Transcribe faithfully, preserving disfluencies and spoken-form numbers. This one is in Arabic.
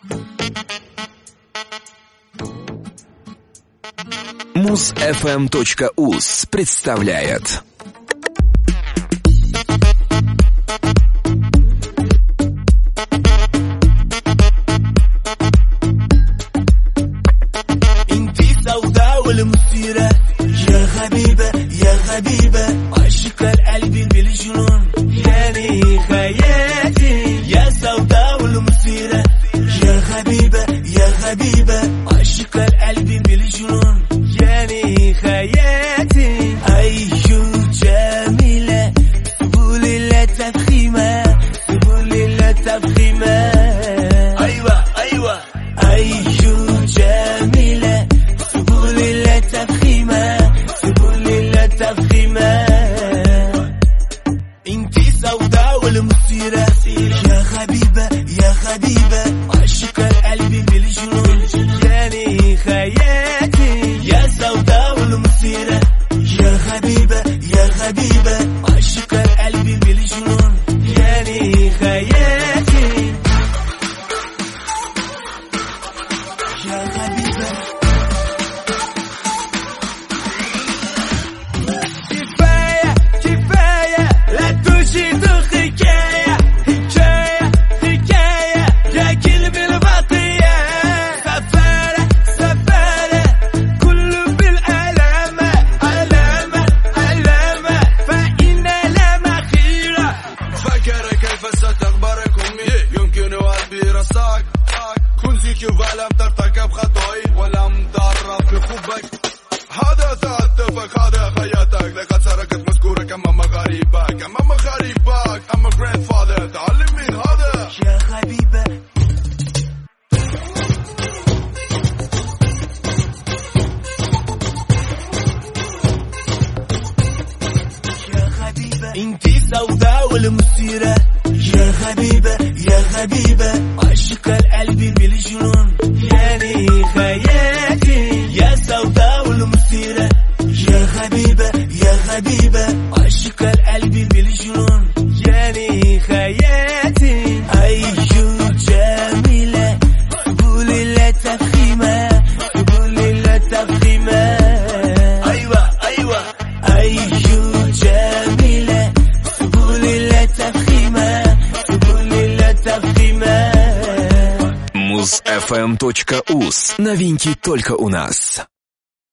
муз эф эм точка уз представляет والمثيرة يا غبيبة يا غبيبة عشق القلب بالجنون يعني خياتي يا سوداء والمثيرة يا غبيبة يا غبيبة عشق القلب بالجنون يعني خياتي أيو جميلة سبولي لا تفخيمة سبولي لا تفخيمة أيوة أيوة أيو جميلة تفخيمة سيبولي لا تفخيمة انتي سوداء والمثيرة يا غبيبة يا غبيبة عشق القلب بالجنون يعني خياتي يا سوداء والمثيرة يا غبيبة يا غبيبة عشق القلب بالجنون يعني خياتي يا غبيبة ولم ترتكب خطأي ولم تعرف بخبك هذا تأتفك هذا خياتك لقد سرقت مذكورك أمام غريبك أمام غريبك أما grandfather تعلم من هذا يا غبيبة يا غبيبة انتي سوداء والمثيرة يا غبيبة يا غبيبة عشق القلب بالجنون يعني خياتي يا سوداء والمثيرة يا غبيبة يا غبيبة عشق القلب بالجنون يعني خياتي أيو جميلة سبولي لا تفخيمة سبولي لا تفخيمة أيوة أيوة أيو جميلة سبولي لا تفخيمة سبولي لا تفخيمة муз эф эм точка уз. Новинки только у нас.